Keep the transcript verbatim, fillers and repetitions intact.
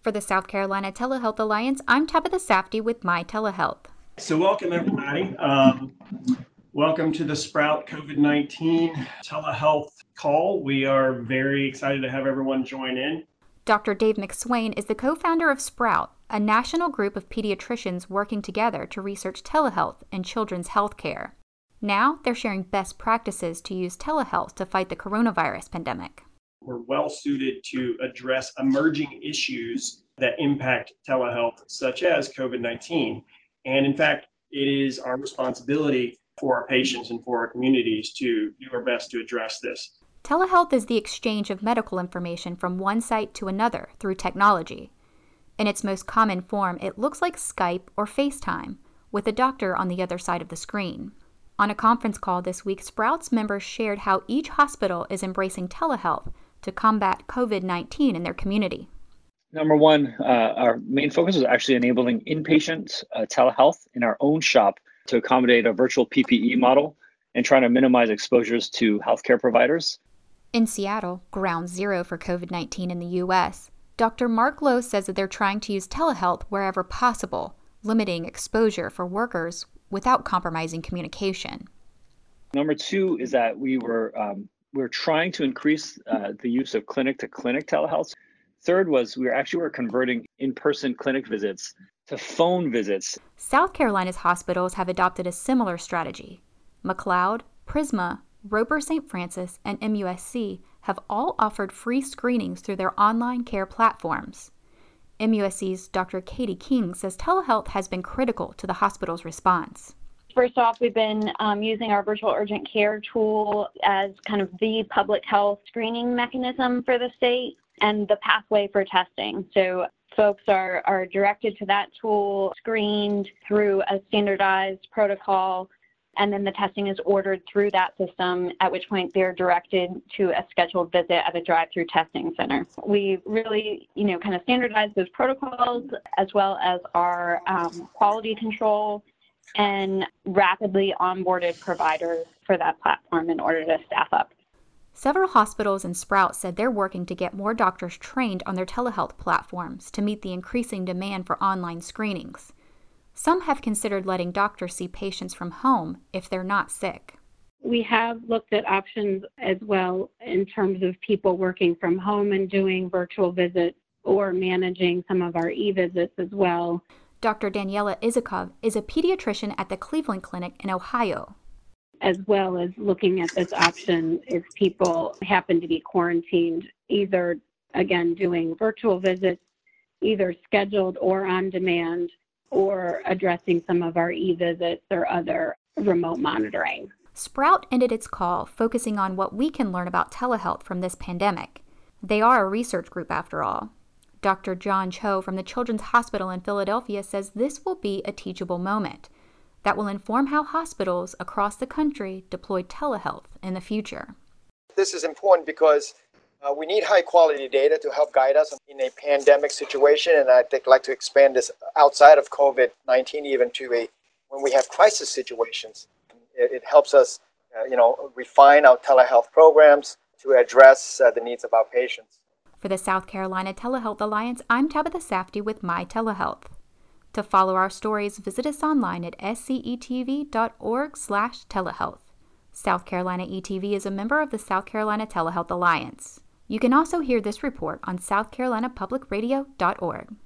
For the South Carolina Telehealth Alliance, I'm Tabitha Safdie with My Telehealth. So welcome everybody. Um, welcome to the Sprout COVID nineteen telehealth call. We are very excited to have everyone join in. Doctor Dave McSwain is the co-founder of Sprout, a national group of pediatricians working together to research telehealth in children's health care. Now they're sharing best practices to use telehealth to fight the coronavirus pandemic. We're well suited to address emerging issues that impact telehealth, such as COVID nineteen. And in fact, it is our responsibility for our patients and for our communities to do our best to address this. Telehealth is the exchange of medical information from one site to another through technology. In its most common form, it looks like Skype or FaceTime, with a doctor on the other side of the screen. On a conference call this week, Sprout's members shared how each hospital is embracing telehealth to combat COVID nineteen in their community. Number one, uh, our main focus is actually enabling inpatient uh, telehealth in our own shop to accommodate a virtual P P E model and trying to minimize exposures to healthcare providers. In Seattle, ground zero for COVID nineteen in the U S, Doctor Mark Lowe says that they're trying to use telehealth wherever possible, limiting exposure for workers without compromising communication. Number two is that we were um, we were trying to increase uh, the use of clinic-to-clinic telehealth. Third was we were actually were converting in-person clinic visits to phone visits. South Carolina's hospitals have adopted a similar strategy. McLeod, Prisma, Roper Saint Francis, and M U S C have all offered free screenings through their online care platforms. M U S C's Doctor Katie King says telehealth has been critical to the hospital's response. First off, we've been um, using our virtual urgent care tool as kind of the public health screening mechanism for the state and the pathway for testing. So folks are, are directed to that tool, screened through a standardized protocol, and then the testing is ordered through that system, at which point they're directed to a scheduled visit at a drive-through testing center. We really, you know, kind of standardize those protocols as well as our um, quality control and rapidly onboarded providers for that platform in order to staff up. Several hospitals and Sprout said they're working to get more doctors trained on their telehealth platforms to meet the increasing demand for online screenings. Some have considered letting doctors see patients from home if they're not sick. We have looked at options as well in terms of people working from home and doing virtual visits or managing some of our e-visits as well. Doctor Daniela Izakov is a pediatrician at the Cleveland Clinic in Ohio. As well as looking at this option if people happen to be quarantined, either, again, doing virtual visits, either scheduled or on demand, or addressing some of our e-visits or other remote monitoring. Sprout ended its call focusing on what we can learn about telehealth from this pandemic. They are a research group after all. Doctor John Cho from the Children's Hospital in Philadelphia says this will be a teachable moment that will inform how hospitals across the country deploy telehealth in the future. This is important because uh, we need high quality data to help guide us in a pandemic situation, and I'd think, like to expand this outside of COVID nineteen even to a when we have crisis situations. It, it helps us uh, you know, refine our telehealth programs to address uh, the needs of our patients. For the South Carolina Telehealth Alliance, I'm Tabitha Safdie with My Telehealth. To follow our stories, visit us online at scetv.org slash telehealth. South Carolina E T V is a member of the South Carolina Telehealth Alliance. You can also hear this report on south carolina public radio dot org.